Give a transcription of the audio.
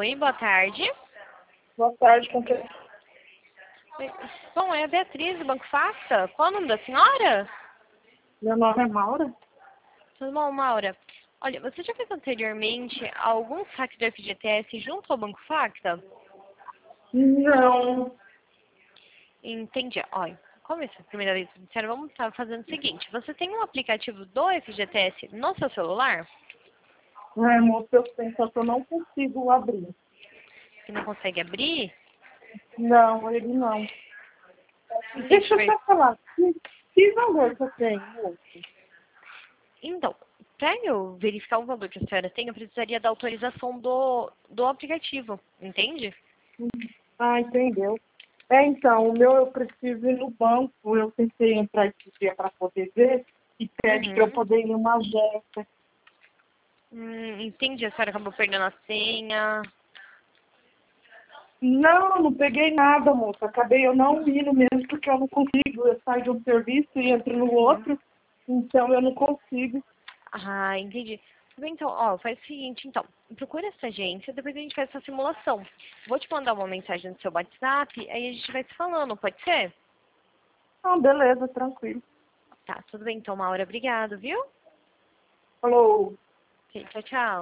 Oi, boa tarde. Boa tarde, com que... Bom, é a Beatriz do Banco Facta. Qual é o nome da senhora? Meu nome é Maura. Tudo bom, Maura? Olha, você já fez anteriormente algum saque do FGTS junto ao Banco Facta? Não. Entendi. Olha, como essa é a primeira vez que me disseram, vamos estar fazendo o seguinte. Você tem um aplicativo do FGTS no seu celular? Moço, eu tenho, só que eu não consigo abrir. Que não consegue abrir? Não, ele não. Deixa Deixa eu eu ver. só falar. Que valor você tem, moço? Então, para eu verificar o valor que a senhora tem, eu precisaria da autorização do aplicativo, entende? Ah, entendeu. Então, o meu eu preciso ir no banco. Eu tentei entrar esse dia para poder ver e pede para eu Uhum. poder ir numa agência. Entendi, a senhora acabou perdendo a senha. Não, não peguei nada, moça. Acabei eu não indo mesmo porque eu não consigo. Eu saio de um serviço e entro no Uhum. outro, então eu não consigo. Ah, entendi. Tudo bem, então, ó, faz o seguinte, então. Procura essa agência, depois a gente faz essa simulação. Vou te mandar uma mensagem no seu WhatsApp, aí a gente vai se falando, pode ser? Não, beleza, tranquilo. Tá, tudo bem, então, Maura. Obrigado, viu? Falou. Ok, tchau, tchau.